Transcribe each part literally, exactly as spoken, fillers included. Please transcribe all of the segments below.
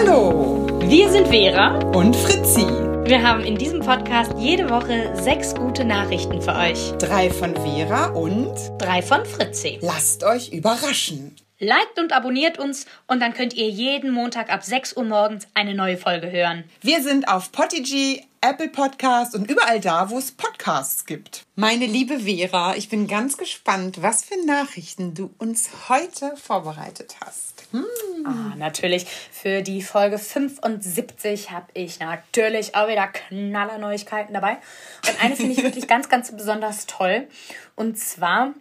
Hallo, wir sind Vera und Fritzi. Wir haben in diesem Podcast jede Woche sechs gute Nachrichten für euch. Drei von Vera und drei von Fritzi. Lasst euch überraschen. Liked und abonniert uns und dann könnt ihr jeden Montag ab sechs Uhr morgens eine neue Folge hören. Wir sind auf Podigy, Apple Podcast und überall da, wo es Podcasts gibt. Meine liebe Vera, ich bin ganz gespannt, was für Nachrichten du uns heute vorbereitet hast. Hm. Ah, natürlich. Für die Folge fünfundsiebzig habe ich natürlich auch wieder Knallerneuigkeiten dabei. Und eine finde ich wirklich ganz, ganz besonders toll. Und zwar,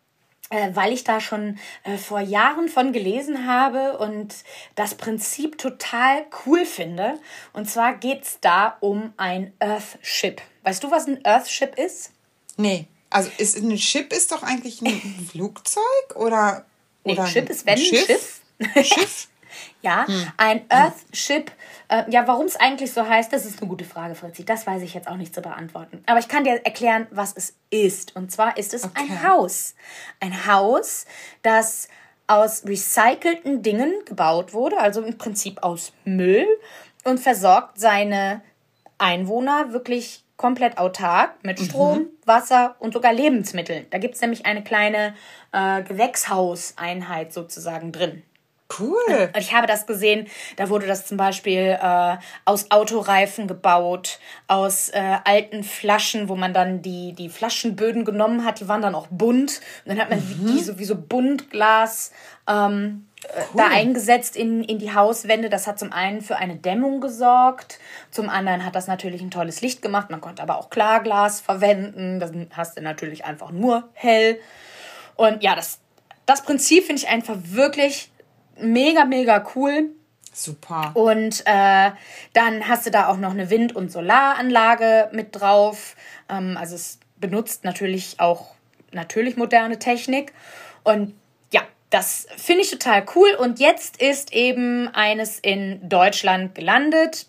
äh, weil ich da schon äh, vor Jahren von gelesen habe und das Prinzip total cool finde. Und zwar geht es da um ein Earthship. Weißt du, was ein Earthship ist? Nee, also ist ein Ship ist doch eigentlich ein Flugzeug oder, oder nee, Ship ist wenn ein Schiff? Schiff. Schiff? Ja, hm. ein Earthship. Äh, ja, warum es eigentlich so heißt, das ist eine gute Frage, Fritzi. Das weiß ich jetzt auch nicht zu beantworten. Aber ich kann dir erklären, was es ist. Und zwar ist es okay. ein Haus. Ein Haus, das aus recycelten Dingen gebaut wurde, also im Prinzip aus Müll, und versorgt seine Einwohner wirklich komplett autark mit Strom, mhm. Wasser und sogar Lebensmitteln. Da gibt es nämlich eine kleine äh, Gewächshauseinheit sozusagen drin. Cool. Und ich habe das gesehen, da wurde das zum Beispiel äh, aus Autoreifen gebaut, aus äh, alten Flaschen, wo man dann die, die Flaschenböden genommen hat, die waren dann auch bunt. Und dann hat man mhm. die so wie so Buntglas ähm, cool. da eingesetzt in, in die Hauswände. Das hat zum einen für eine Dämmung gesorgt, zum anderen hat das natürlich ein tolles Licht gemacht. Man konnte aber auch Klarglas verwenden, dann hast du natürlich einfach nur hell. Und ja, das, das Prinzip finde ich einfach wirklich mega, mega cool. Super. Und äh, dann hast du da auch noch eine Wind- und Solaranlage mit drauf. Ähm, also es benutzt natürlich auch natürlich moderne Technik. Und ja, das finde ich total cool. Und jetzt ist eben eines in Deutschland gelandet.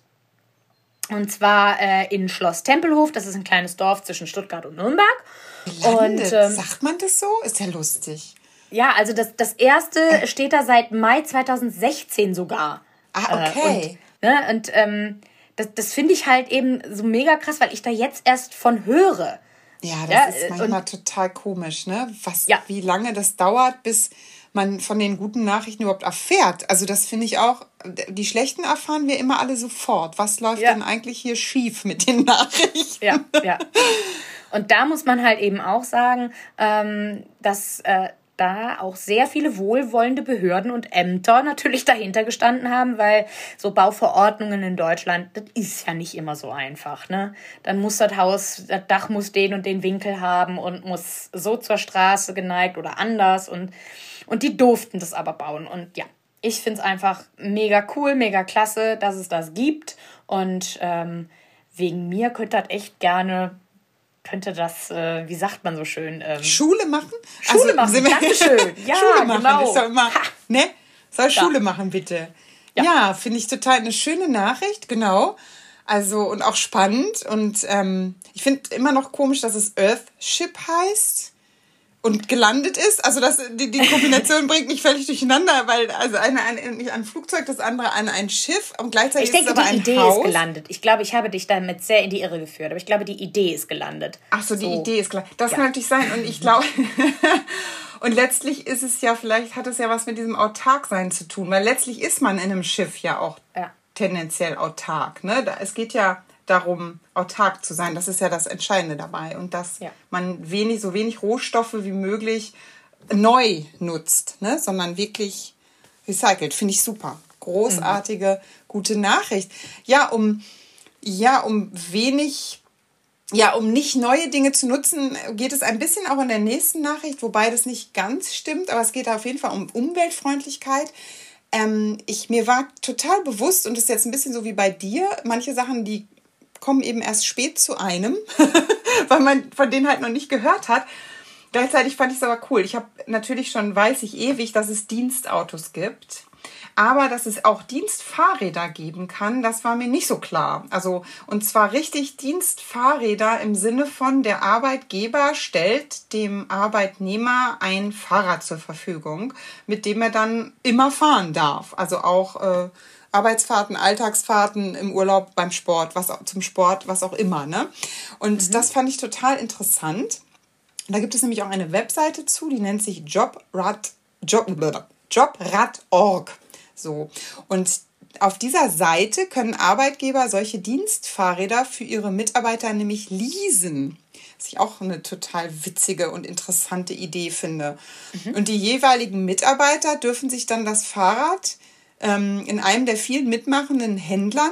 Und zwar äh, in Schloss Tempelhof. Das ist ein kleines Dorf zwischen Stuttgart und Nürnberg. Gelandet? Und, ähm, sagt man das so? Ist ja lustig. Ja, also das, das erste steht da seit Mai zweitausendsechzehn sogar. Ah, okay. Äh, und ne, und ähm, das, das finde ich halt eben so mega krass, weil ich da jetzt erst von höre. Ja, das ja, ist manchmal und, total komisch, ne? Was, ja. Wie lange das dauert, bis man von den guten Nachrichten überhaupt erfährt. Also das finde ich auch, die schlechten erfahren wir immer alle sofort. Was läuft ja. denn eigentlich hier schief mit den Nachrichten? Ja, ja. Und da muss man halt eben auch sagen, ähm, dass äh, da auch sehr viele wohlwollende Behörden und Ämter natürlich dahinter gestanden haben, weil so Bauverordnungen in Deutschland, das ist ja nicht immer so einfach, ne? Dann muss das Haus, das Dach muss den und den Winkel haben und muss so zur Straße geneigt oder anders und, und die durften das aber bauen. Und ja, ich finde es einfach mega cool, mega klasse, dass es das gibt und ähm, wegen mir könnte das echt gerne... könnte das, äh, wie sagt man so schön? Ähm, Schule machen? Schule also, machen, dankeschön. Ja, Schule machen, genau. ist doch immer, ne? Soll ja. Schule machen, bitte. Ja, ja finde ich total eine schöne Nachricht, genau. Also, und auch spannend. Und ähm, ich finde immer noch komisch, dass es Earthship heißt und gelandet ist. Also das, die, die Kombination bringt mich völlig durcheinander, weil also eine, eine ein Flugzeug, das andere ein, ein Schiff und gleichzeitig ich denke, ist es aber die ein Idee Haus. ist gelandet. Ich glaube, ich habe dich damit sehr in die Irre geführt, aber ich glaube, die Idee ist gelandet. Ach so, die so. Idee ist klar. Das ja. kann natürlich sein und ich glaube... Und letztlich ist es ja, vielleicht hat es ja was mit diesem Autarksein zu tun, weil letztlich ist man in einem Schiff ja auch ja. tendenziell autark. Ne? Es geht ja darum, autark zu sein. Das ist ja das Entscheidende dabei. Und dass ja. man wenig, so wenig Rohstoffe wie möglich neu nutzt, ne? Sondern wirklich recycelt. Finde ich super. Großartige, mhm. gute Nachricht. Ja, um, ja, um wenig... Ja, um nicht neue Dinge zu nutzen, geht es ein bisschen auch in der nächsten Nachricht, wobei das nicht ganz stimmt, aber es geht auf jeden Fall um Umweltfreundlichkeit. Ähm, ich, mir war total bewusst, und das ist jetzt ein bisschen so wie bei dir, manche Sachen, die kommen eben erst spät zu einem, weil man von denen halt noch nicht gehört hat. Gleichzeitig fand ich es aber cool. Ich habe natürlich schon, weiß ich ewig, dass es Dienstautos gibt. Aber dass es auch Dienstfahrräder geben kann, das war mir nicht so klar. Also, und zwar richtig Dienstfahrräder im Sinne von, der Arbeitgeber stellt dem Arbeitnehmer ein Fahrrad zur Verfügung, mit dem er dann immer fahren darf. Also auch, äh, Arbeitsfahrten, Alltagsfahrten, im Urlaub, beim Sport, was zum Sport, was auch immer. Ne? Und mhm. das fand ich total interessant. Da gibt es nämlich auch eine Webseite zu, die nennt sich Jobrad, Job, Jobrad Punkt org. So. Und auf dieser Seite können Arbeitgeber solche Dienstfahrräder für ihre Mitarbeiter nämlich leasen. Was ich auch eine total witzige und interessante Idee finde. Mhm. Und die jeweiligen Mitarbeiter dürfen sich dann das Fahrrad ähm, in einem der vielen mitmachenden Händlern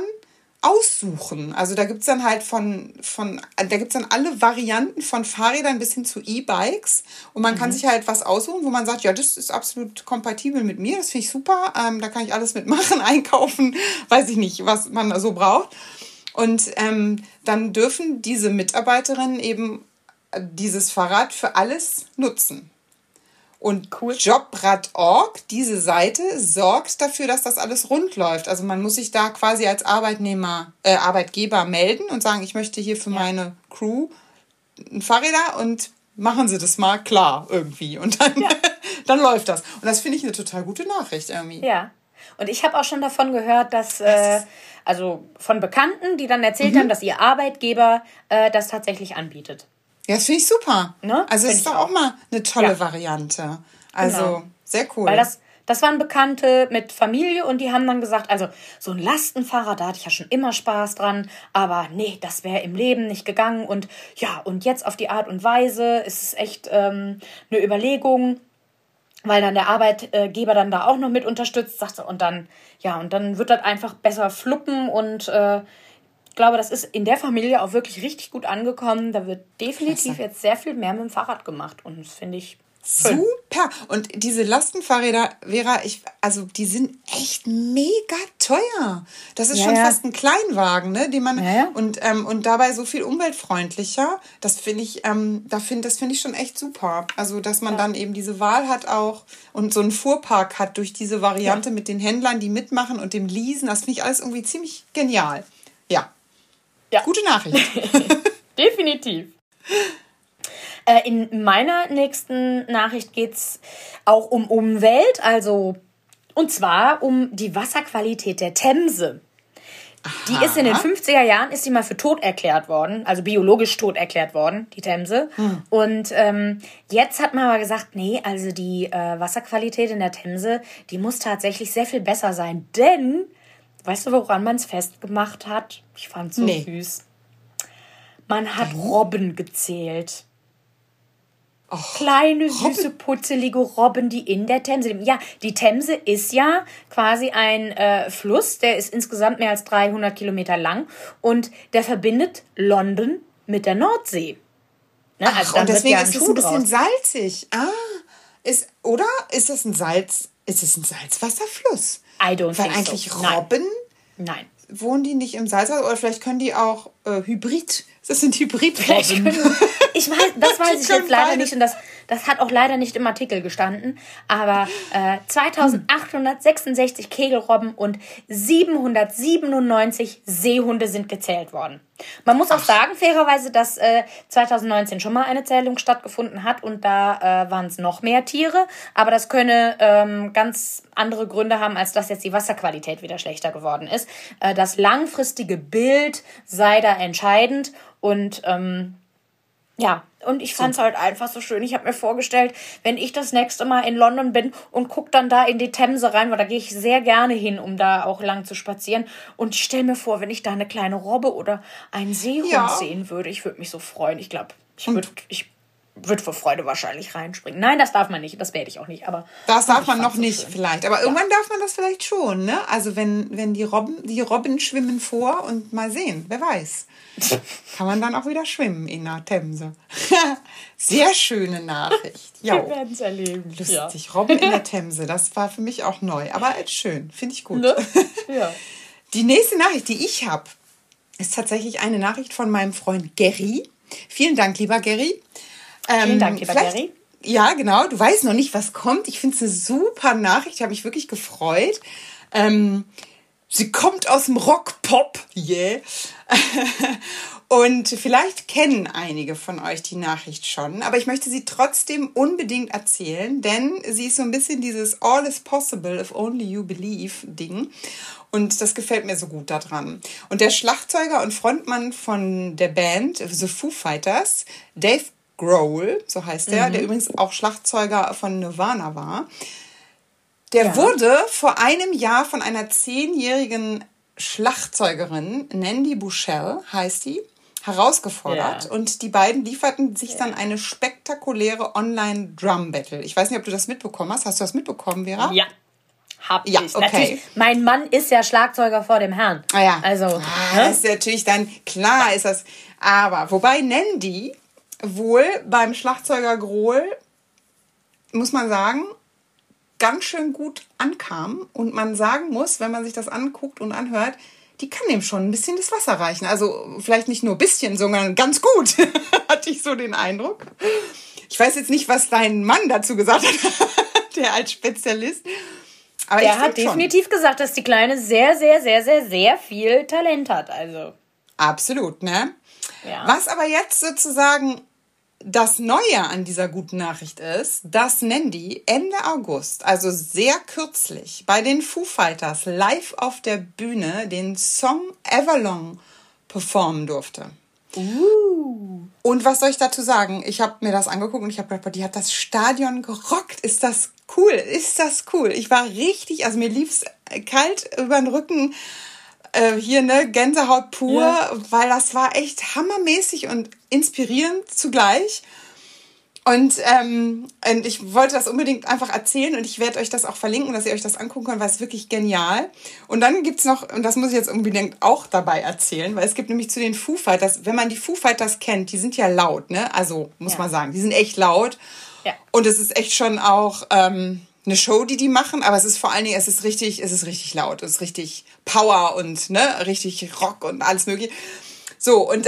aussuchen. Also da gibt es dann halt von, von da gibt es dann alle Varianten von Fahrrädern bis hin zu E-Bikes. Und man mhm. kann sich halt was aussuchen, wo man sagt, ja, das ist absolut kompatibel mit mir, das finde ich super, ähm, da kann ich alles mitmachen, einkaufen, weiß ich nicht, was man so braucht. Und ähm, dann dürfen diese Mitarbeiterinnen eben dieses Fahrrad für alles nutzen. Und cool. Jobrad Punkt org, diese Seite, sorgt dafür, dass das alles rund läuft. Also man muss sich da quasi als Arbeitnehmer, äh, Arbeitgeber melden und sagen, ich möchte hier für ja. meine Crew ein Fahrräder und machen Sie das mal klar irgendwie. Und dann, ja. dann läuft das. Und das finde ich eine total gute Nachricht irgendwie. Ja. Und ich habe auch schon davon gehört, dass, äh, also von Bekannten, die dann erzählt mhm. haben, dass ihr Arbeitgeber äh, das tatsächlich anbietet. Ja, das finde ich super. Ne? Also es ist doch auch mal eine tolle ja. Variante. Also genau. sehr cool. Weil das, das waren Bekannte mit Familie und die haben dann gesagt, also so ein Lastenfahrrad, da hatte ich ja schon immer Spaß dran, aber nee, das wäre im Leben nicht gegangen. Und ja, und jetzt auf die Art und Weise ist es echt ähm, eine Überlegung, weil dann der Arbeitgeber dann da auch noch mit unterstützt, sagte, und dann, ja, und dann wird das einfach besser fluppen und äh, ich glaube, das ist in der Familie auch wirklich richtig gut angekommen. Da wird definitiv Klasse. Jetzt sehr viel mehr mit dem Fahrrad gemacht und das finde ich schön. Super. Und diese Lastenfahrräder, Vera, ich, also die sind echt mega teuer. Das ist ja, schon ja. fast ein Kleinwagen, ne, den man ja, ja. und ähm, und dabei so viel umweltfreundlicher. Das finde ich, ähm, da finde das finde ich schon echt super. Also dass man ja. dann eben diese Wahl hat auch und so einen Fuhrpark hat durch diese Variante ja. mit den Händlern, die mitmachen und dem Leasen. Das finde ich alles irgendwie ziemlich genial. Ja. Ja. Gute Nachricht. Definitiv. Äh, in meiner nächsten Nachricht geht es auch um Umwelt, also und zwar um die Wasserqualität der Themse. Aha. Die ist in den fünfziger Jahren ist die mal für tot erklärt worden, also biologisch tot erklärt worden, die Themse. Hm. Und ähm, jetzt hat man aber gesagt, nee, also die äh, Wasserqualität in der Themse, die muss tatsächlich sehr viel besser sein, denn weißt du, woran man es festgemacht hat? Ich fand's so nee. süß. Man hat Robben gezählt. Och, kleine, süße, Robben. Putzelige Robben, die in der Themse leben. Ja, die Themse ist ja quasi ein äh, Fluss, der ist insgesamt mehr als dreihundert Kilometer lang und der verbindet London mit der Nordsee. Ne? Ach, also und deswegen ja ist es ein bisschen draus. salzig. Ah, ist, oder? Ist das ein Salz, ist es ein Salzwasserfluss? I don't Weil think eigentlich so. Robben... Nein. Wohnen die nicht im Salzwasser? Oder vielleicht können die auch äh, Hybrid. Das sind Hybridrobben. Ich weiß, das weiß ich jetzt leider nicht. Und das, das hat auch leider nicht im Artikel gestanden. Aber äh, zweitausendachthundertsechsundsechzig Kegelrobben und siebenhundertsiebenundneunzig Seehunde sind gezählt worden. Man muss auch Ach. sagen, fairerweise, dass äh, zweitausendneunzehn schon mal eine Zählung stattgefunden hat. Und da äh, waren es noch mehr Tiere. Aber das könne ähm, ganz andere Gründe haben, als dass jetzt die Wasserqualität wieder schlechter geworden ist. Äh, das langfristige Bild sei da entscheidend. Und ähm, ja, und ich fand es halt einfach so schön. Ich habe mir vorgestellt, wenn ich das nächste Mal in London bin und gucke dann da in die Themse rein, weil da gehe ich sehr gerne hin, um da auch lang zu spazieren. Und ich stelle mir vor, wenn ich da eine kleine Robbe oder einen Seehund ja. sehen würde, ich würde mich so freuen. Ich glaube, ich würde ich würd vor Freude wahrscheinlich reinspringen. Nein, das darf man nicht. Das werde ich auch nicht. Aber das darf man noch so nicht schön. Vielleicht. Aber ja. irgendwann darf man das vielleicht schon. Ne? Also wenn, wenn die Robben, die Robben schwimmen vor und mal sehen. Wer weiß. Kann man dann auch wieder schwimmen in der Themse. Sehr schöne Nachricht. Ja. Wir werden es erleben. Lustig. Ja. Robben in der Themse. Das war für mich auch neu. Aber schön. Finde ich gut. Ne? Ja. Die nächste Nachricht, die ich habe, ist tatsächlich eine Nachricht von meinem Freund Gary. Vielen Dank, lieber Gary. Vielen ähm, Dank, lieber Gary. Ja, genau. Du weißt noch nicht, was kommt. Ich finde es eine super Nachricht. Ich habe mich wirklich gefreut. Ähm, Sie kommt aus dem Rock-Pop. Yeah. Und vielleicht kennen einige von euch die Nachricht schon, aber ich möchte sie trotzdem unbedingt erzählen, denn sie ist so ein bisschen dieses All is possible if only you believe Ding. Und das gefällt mir so gut daran. Und der Schlagzeuger und Frontmann von der Band, The Foo Fighters, Dave Grohl, so heißt er, mhm. der übrigens auch Schlagzeuger von Nirvana war, der ja. wurde vor einem Jahr von einer zehnjährigen Schlagzeugerin, Nandi Bushell heißt die, herausgefordert. Ja. Und die beiden lieferten sich ja. dann eine spektakuläre Online-Drum-Battle. Ich weiß nicht, ob du das mitbekommen hast. Hast du das mitbekommen, Vera? Ja. Hab ja, ich. Okay. Natürlich, mein Mann ist ja Schlagzeuger vor dem Herrn. Ah ja. Also, ah, das ist natürlich dann, klar ja. ist das. Aber, wobei Nandi wohl beim Schlagzeuger Grohl, muss man sagen, ganz schön gut ankam. Und man sagen muss, wenn man sich das anguckt und anhört, die kann dem schon ein bisschen das Wasser reichen. Also vielleicht nicht nur ein bisschen, sondern ganz gut, hatte ich so den Eindruck. Ich weiß jetzt nicht, was dein Mann dazu gesagt hat, der als Spezialist. Aber der hat definitiv schon gesagt, dass die Kleine sehr, sehr, sehr, sehr, sehr viel Talent hat. Also. Absolut, ne? Ja. Was aber jetzt sozusagen das Neue an dieser guten Nachricht ist, dass Nandi Ende August, also sehr kürzlich, bei den Foo Fighters live auf der Bühne den Song Everlong performen durfte. Uh. Und was soll ich dazu sagen? Ich habe mir das angeguckt und ich habe gedacht, die hat das Stadion gerockt. Ist das cool? Ist das cool? Ich war richtig, also mir lief's kalt über den Rücken. Äh, hier, ne, Gänsehaut pur, ja. weil das war echt hammermäßig und inspirierend zugleich. Und, ähm, und ich wollte das unbedingt einfach erzählen und ich werde euch das auch verlinken, dass ihr euch das angucken könnt, weil es wirklich genial. Und dann gibt's noch, und das muss ich jetzt unbedingt auch dabei erzählen, weil es gibt nämlich zu den Foo Fighters, wenn man die Foo Fighters kennt, die sind ja laut, ne? Also, muss ja. man sagen, die sind echt laut. Ja. Und es ist echt schon auch ähm, eine Show, die die machen, aber es ist vor allen Dingen, es ist richtig, es ist richtig laut, es ist richtig Power und ne, richtig Rock und alles mögliche. So, und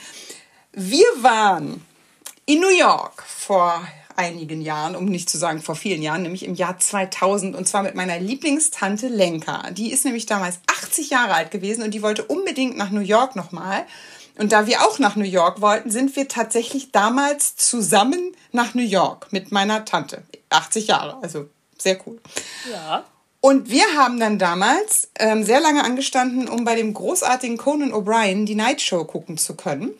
wir waren in New York vor einigen Jahren, um nicht zu sagen vor vielen Jahren, nämlich im Jahr zweitausend und zwar mit meiner Lieblingstante Lenka. Die ist nämlich damals achtzig Jahre alt gewesen und die wollte unbedingt nach New York nochmal. Und da wir auch nach New York wollten, sind wir tatsächlich damals zusammen nach New York mit meiner Tante. achtzig Jahre, also sehr cool. Ja. Und wir haben dann damals ähm, sehr lange angestanden, um bei dem großartigen Conan O'Brien die Night Show gucken zu können.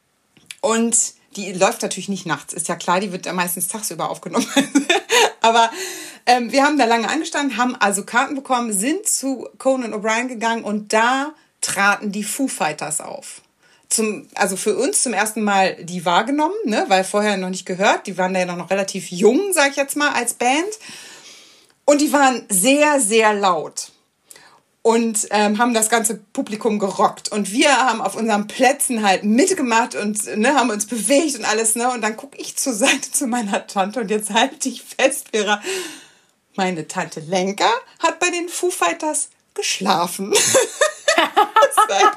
Und die läuft natürlich nicht nachts, ist ja klar, die wird meistens tagsüber aufgenommen. Aber ähm, wir haben da lange angestanden, haben also Karten bekommen, sind zu Conan O'Brien gegangen und da traten die Foo Fighters auf. Zum, also für uns zum ersten Mal die wahrgenommen, ne, weil vorher noch nicht gehört. Die waren da ja noch relativ jung, sag ich jetzt mal, als Band. Und die waren sehr, sehr laut und ähm, haben das ganze Publikum gerockt. Und wir haben auf unseren Plätzen halt mitgemacht und ne, haben uns bewegt und alles. Ne? Und dann gucke ich zur Seite zu meiner Tante und jetzt halte ich fest, Vera, meine Tante Lenka hat bei den Foo Fighters geschlafen. Das war,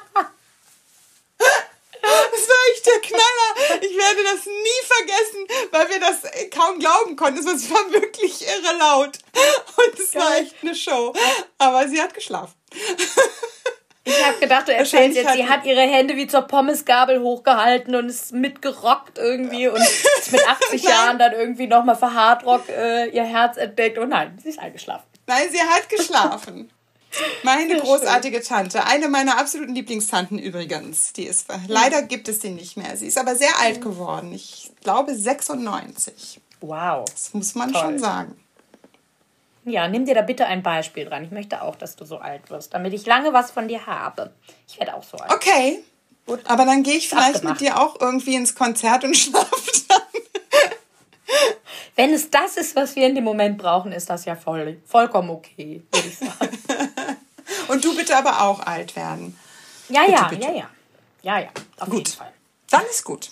das war echt der Knaller. Ich werde das nie vergessen, weil wir das kaum glauben konnten. Es war wirklich irre laut. Und es war echt eine Show. Aber sie hat geschlafen. Ich habe gedacht, du erzählst jetzt, sie hat ihre Hände wie zur Pommesgabel hochgehalten und ist mitgerockt irgendwie und ist mit achtzig Jahren dann irgendwie nochmal für Hardrock äh, ihr Herz entdeckt. Und nein, sie ist eingeschlafen. Nein, sie hat geschlafen. Meine Sehr großartige schön. Tante, eine meiner absoluten Lieblingstanten übrigens. Die ist, leider gibt es sie nicht mehr. Sie ist aber sehr alt geworden. Ich glaube sechsundneunzig. Wow. Das muss man Toll. schon sagen. Ja, nimm dir da bitte ein Beispiel dran. Ich möchte auch, dass du so alt wirst, damit ich lange was von dir habe. Ich werde auch so alt. Okay, gut. Aber dann gehe ich vielleicht Abgemacht. mit dir auch irgendwie ins Konzert und schlafe dann. Wenn es das ist, was wir in dem Moment brauchen, ist das ja voll, vollkommen okay, würde ich sagen. Und du bitte aber auch alt werden. Ja, bitte, ja, bitte. ja, ja. Ja, ja, auf gut. jeden Fall. Dann ist gut.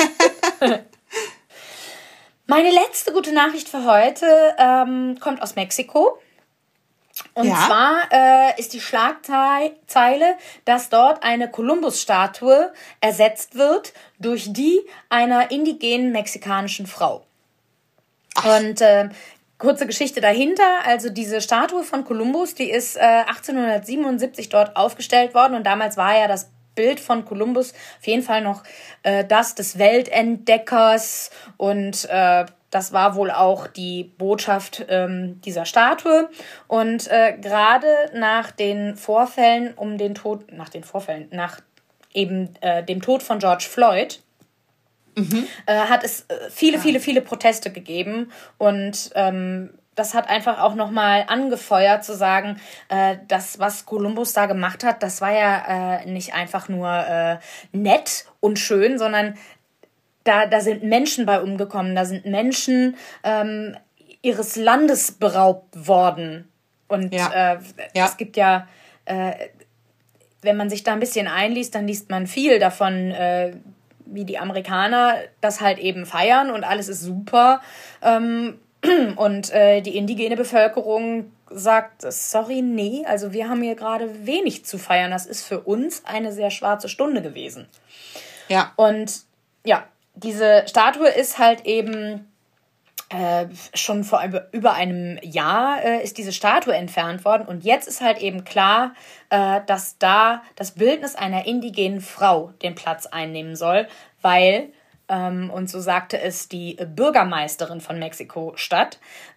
Meine letzte gute Nachricht für heute ähm, kommt aus Mexiko. Und ja? zwar äh, ist die Schlagzeile, dass dort eine Kolumbus-Statue ersetzt wird durch die einer indigenen mexikanischen Frau. Ach. Und äh, kurze Geschichte dahinter. Also diese Statue von Kolumbus, die ist äh, achtzehnhundertsiebenundsiebzig dort aufgestellt worden. Und damals war ja das Bild von Kolumbus auf jeden Fall noch äh, das des Weltentdeckers. Und äh, das war wohl auch die Botschaft ähm, dieser Statue. Und äh, gerade nach den Vorfällen um den Tod, nach den Vorfällen, nach eben äh, dem Tod von George Floyd, mhm. äh, hat es viele, ja. viele, viele Proteste gegeben. Und ähm, das hat einfach auch nochmal angefeuert zu sagen, äh, das, was Kolumbus da gemacht hat, das war ja äh, nicht einfach nur äh, nett und schön, sondern da, da sind Menschen bei umgekommen, da sind Menschen ähm, ihres Landes beraubt worden. Und ja. Äh, ja. es gibt ja, äh, wenn man sich da ein bisschen einliest, dann liest man viel davon, äh, wie die Amerikaner das halt eben feiern und alles ist super. Ähm, Und äh, die indigene Bevölkerung sagt, sorry, nee, also wir haben hier gerade wenig zu feiern. Das ist für uns eine sehr schwarze Stunde gewesen. Ja. Und ja, diese Statue ist halt eben äh, schon vor über einem Jahr äh, ist diese Statue entfernt worden. Und jetzt ist halt eben klar, äh, dass da das Bildnis einer indigenen Frau den Platz einnehmen soll, weil... und so sagte es die Bürgermeisterin von Mexiko-Stadt,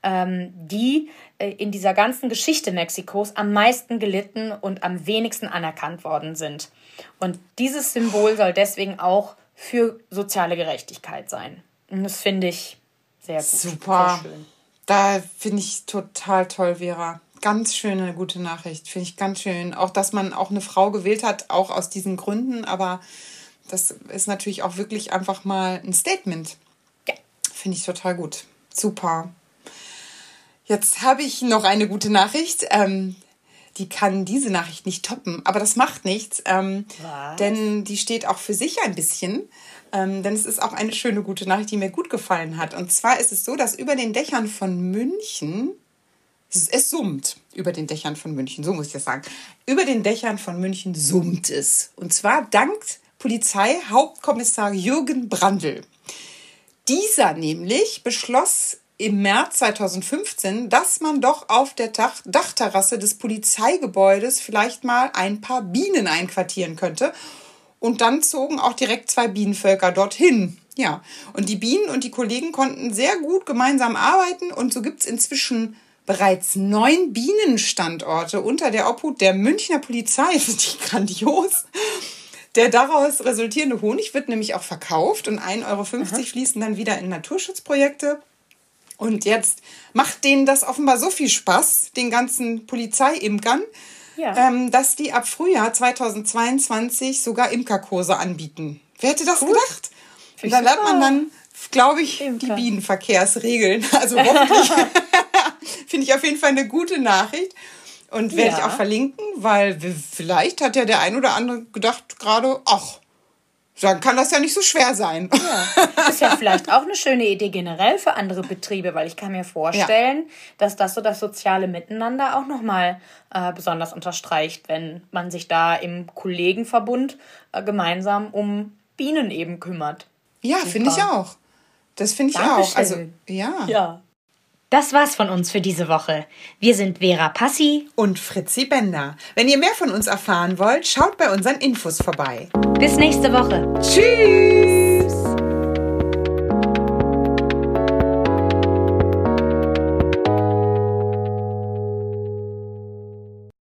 die in dieser ganzen Geschichte Mexikos am meisten gelitten und am wenigsten anerkannt worden sind. Und dieses Symbol soll deswegen auch für soziale Gerechtigkeit sein. Und das finde ich sehr gut. Super. Sehr schön. Da finde ich total toll, Vera. Ganz schöne, gute Nachricht. Finde ich ganz schön. Auch, dass man auch eine Frau gewählt hat, auch aus diesen Gründen, aber das ist natürlich auch wirklich einfach mal ein Statement. Ja. Finde ich total gut. Super. Jetzt habe ich noch eine gute Nachricht. Ähm, die kann diese Nachricht nicht toppen, aber das macht nichts. Ähm, denn die steht auch für sich ein bisschen. Ähm, denn es ist auch eine schöne, gute Nachricht, die mir gut gefallen hat. Und zwar ist es so, dass über den Dächern von München, es, es summt über den Dächern von München, so muss ich das sagen. Über den Dächern von München summt es. Und zwar dank Polizeihauptkommissar Jürgen Brandl. Dieser nämlich beschloss im März zweitausendfünfzehn, dass man doch auf der Dach- Dachterrasse des Polizeigebäudes vielleicht mal ein paar Bienen einquartieren könnte. Und dann zogen auch direkt zwei Bienenvölker dorthin. Ja, und die Bienen und die Kollegen konnten sehr gut gemeinsam arbeiten. Und so gibt es inzwischen bereits neun Bienenstandorte unter der Obhut der Münchner Polizei. Das ist nicht grandios. Der daraus resultierende Honig wird nämlich auch verkauft und ein Euro fünfzig fließen dann wieder in Naturschutzprojekte. Und jetzt macht denen das offenbar so viel Spaß, den ganzen Polizeiimkern, ja. ähm, dass die ab Frühjahr zweitausendzweiundzwanzig sogar Imkerkurse anbieten. Wer hätte das cool. gedacht? Und da lernt man dann, glaube ich, Imker. Die Bienenverkehrsregeln. Also hoffentlich. Finde ich auf jeden Fall eine gute Nachricht. Und werde ja. ich auch verlinken, weil vielleicht hat ja der ein oder andere gedacht gerade, ach, dann kann das ja nicht so schwer sein. Ja. Ist ja vielleicht auch eine schöne Idee generell für andere Betriebe, weil ich kann mir vorstellen, ja. dass das so das soziale Miteinander auch nochmal äh, besonders unterstreicht, wenn man sich da im Kollegenverbund äh, gemeinsam um Bienen eben kümmert. Ja, finde ich auch. Das finde ich Dankeschön. auch. Also, ja. Ja. Das war's von uns für diese Woche. Wir sind Vera Passi und Fritzi Bender. Wenn ihr mehr von uns erfahren wollt, schaut bei unseren Infos vorbei. Bis nächste Woche. Tschüss!